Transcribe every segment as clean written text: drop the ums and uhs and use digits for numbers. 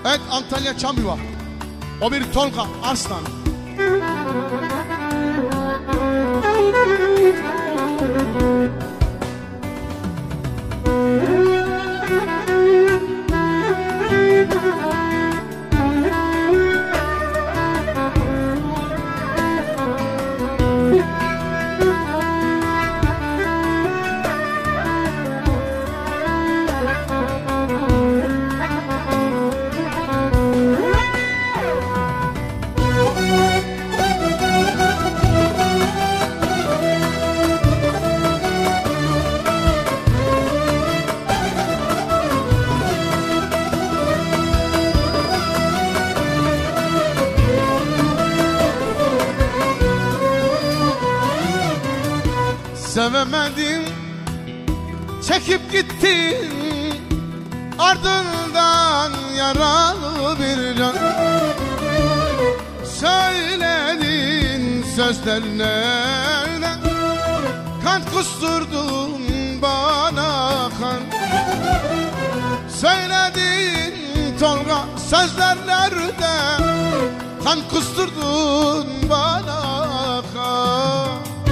Evet, Antalya Çamyuva. O bir Tolga Arslan. Sevemedim, çekip gittin, ardından yaralı bir can. Söyledin sözlerine, kan kusturdun bana kan. Söyledin Tolga sözlerlerde, kan kusturdun bana kan.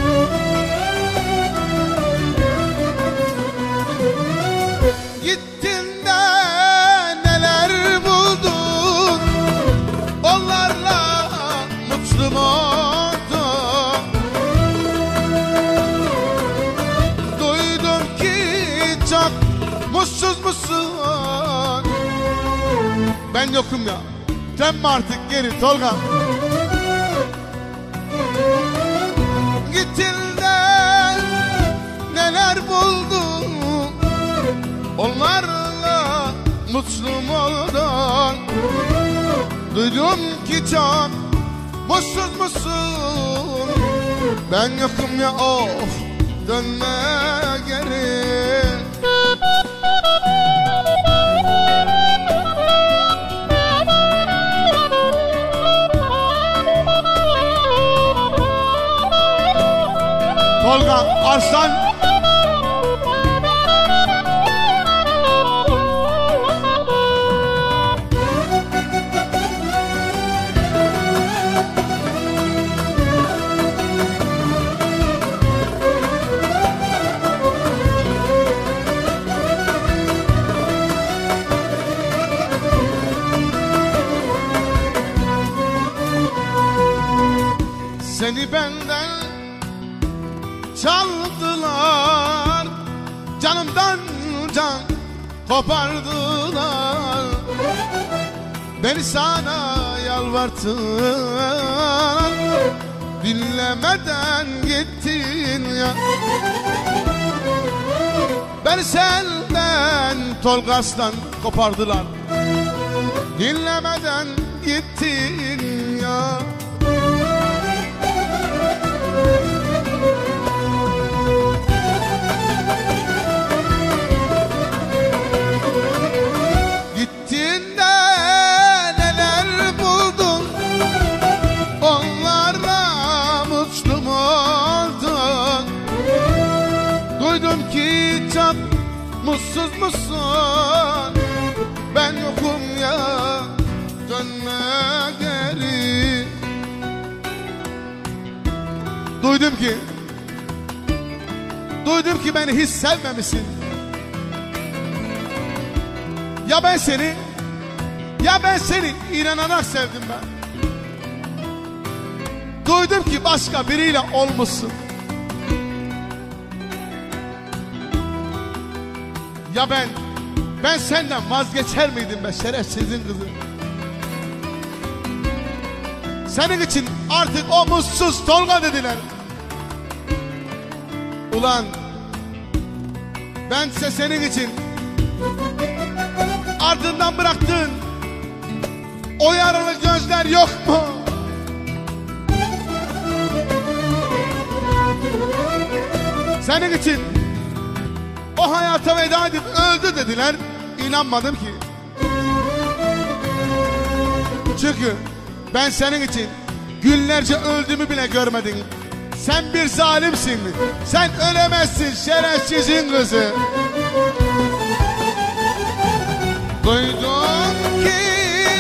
Gittin de neler buldun, onlarla mutlu mu oldun? Duydum ki çok mutsuz musun? Ben yokum ya, dönme artık geri Tolga. Gittin de neler buldun, onlarla mutlu mu oldun? Duydum ki çok mutsuz musun? Ben yokum ya, of, dönme geri. Tolga Arslan. Seni benden çaldılar, canımdan can kopardılar. Beni sana yalvarttılar, dinlemeden gittin ya. Beni senden Tolga Arslan kopardılar, dinlemeden gittin ya. Duydum ki çok mutsuz musun? Ben yokum ya, dönme geri. Duydum ki beni hiç sevmemişsin. Ya ben seni inanarak sevdim ben. Duydum ki başka biriyle olmuşsun. Ya ben senden vazgeçer miydim be şerefsizin kızı? Senin için artık o mutsuz Tolga dediler. Ulan bense senin için ardından bıraktığın o yaralı gözler yok mu? Senin için o hayata veda edip öldü dediler. İnanmadım ki. Çünkü ben senin için günlerce öldüğümü bile görmedim. Sen bir zalimsin. Sen ölemezsin şerefsizin kızı. Duydum ki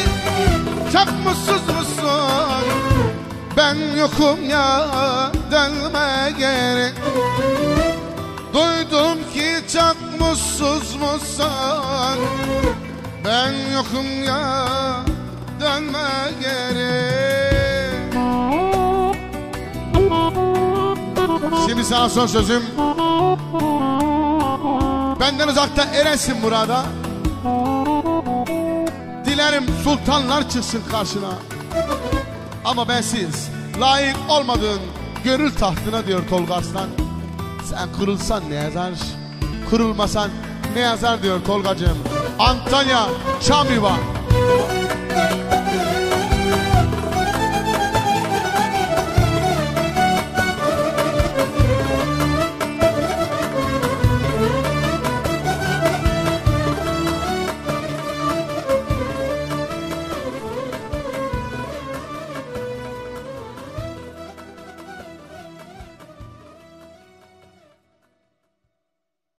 çok mutsuz musun? Ben yokum ya, dönme geri. Duydum ki çok mutsuz musun? Ben yokum ya, dönme geri. Şimdi sana son sözüm. Benden uzakta erensin burada. Dilerim sultanlar çıksın karşına. Ama bensiz layık olmadığın gönül tahtına diyor Tolga Arslan. Sen kırılsan ne yazar, kırılmasan ne yazar diyor Tolgacığım. Antalya, Çamlıca.